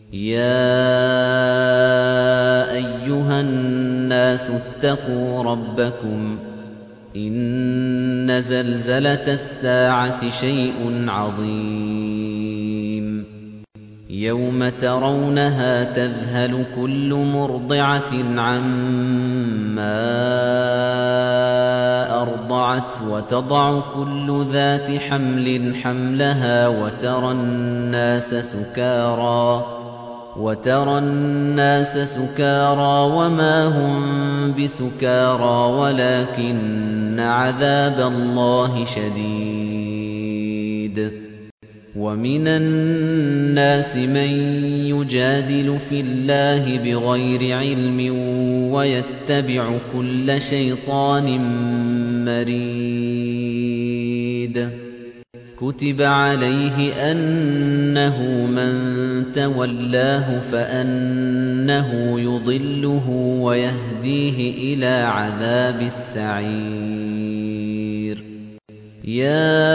يَا أَيُّهَا النَّاسُ اتَّقُوا رَبَّكُمْ إِنَّ زَلْزَلَةَ السَّاعَةِ شَيْءٌ عَظِيمٌ يَوْمَ تَرَوْنَهَا تَذْهَلُ كُلُّ مُرْضِعَةٍ عَمَّا أَرْضَعَتْ وَتَضَعُ كُلُّ ذَاتِ حَمْلٍ حَمْلَهَا وَتَرَى النَّاسَ سُكَارَىٰ وَمَا هُم بِسُكَارَىٰ وَلَٰكِنَّ عَذَابَ اللَّهِ شَدِيدٌ وَمِنَ النَّاسِ مَن يُجَادِلُ فِي اللَّهِ بِغَيْرِ عِلْمٍ وَيَتَّبِعُ كُلَّ شَيْطَانٍ مَّرِيدٍ كُتِبَ عَلَيْهِ أَنَّهُ مَن تَوَلَّاهُ فَأَنَّهُ يُضِلُّهُ وَيَهْدِيهِ إِلَىٰ عَذَابِ السَّعِيرِ يَا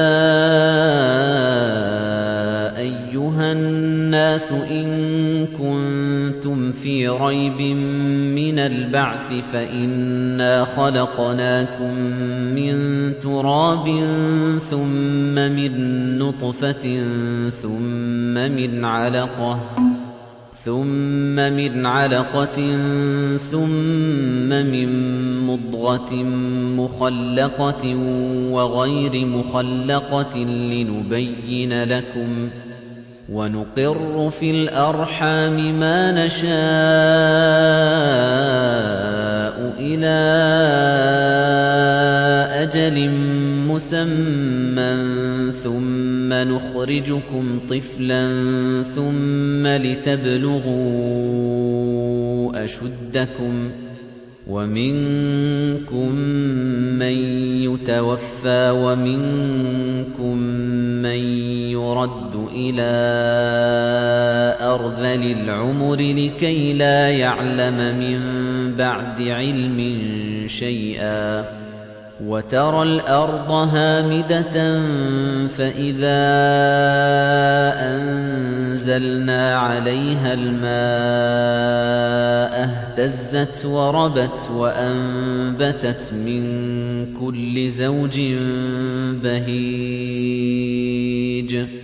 أَيُّهَا النَّاسُ إِن كُنتُمْ فِي رَيْبٍ مِّنَ الْبَعْثِ فَإِنَّا خَلَقْنَاكُم مِّن تُرَابٍ ثُمَّ مِن نُّطْفَةٍ ثُمَّ مِنْ عَلَقَةٍ ثُمَّ مِن مُّضْغَةٍ مُّخَلَّقَةٍ وَغَيْرِ مُخَلَّقَةٍ لِّنُبَيِّنَ لَكُمْ ۚ وَنُقِرُّ فِي الْأَرْحَامِ مَا نَشَاءُ إِلَىٰ أَجَلٍ مُّسَمًّى ثُمَّ نُخْرِجُكُمْ طِفْلًا ثُمَّ لِتَبْلُغُوا أَشُدَّكُمْ ۖ وَمِنكُم مَّن يُتَوَفَّىٰ وَمِنكُم مَّن يُرَدُّ إِلَىٰ أَرْذَلِ الْعُمُرِ لِكَيْ لَا يَعْلَمَ مِن بَعْدِ عِلْمٍ شَيْئًا ۚ وَتَرَى الْأَرْضَ هَامِدَةً فَإِذَا أَنزَلْنَا عَلَيْهَا الْمَاءَ اهْتَزَّتْ وَرَبَتْ وَأَنبَتَتْ مِن كُلِّ زَوْجٍ بَهِيجٍ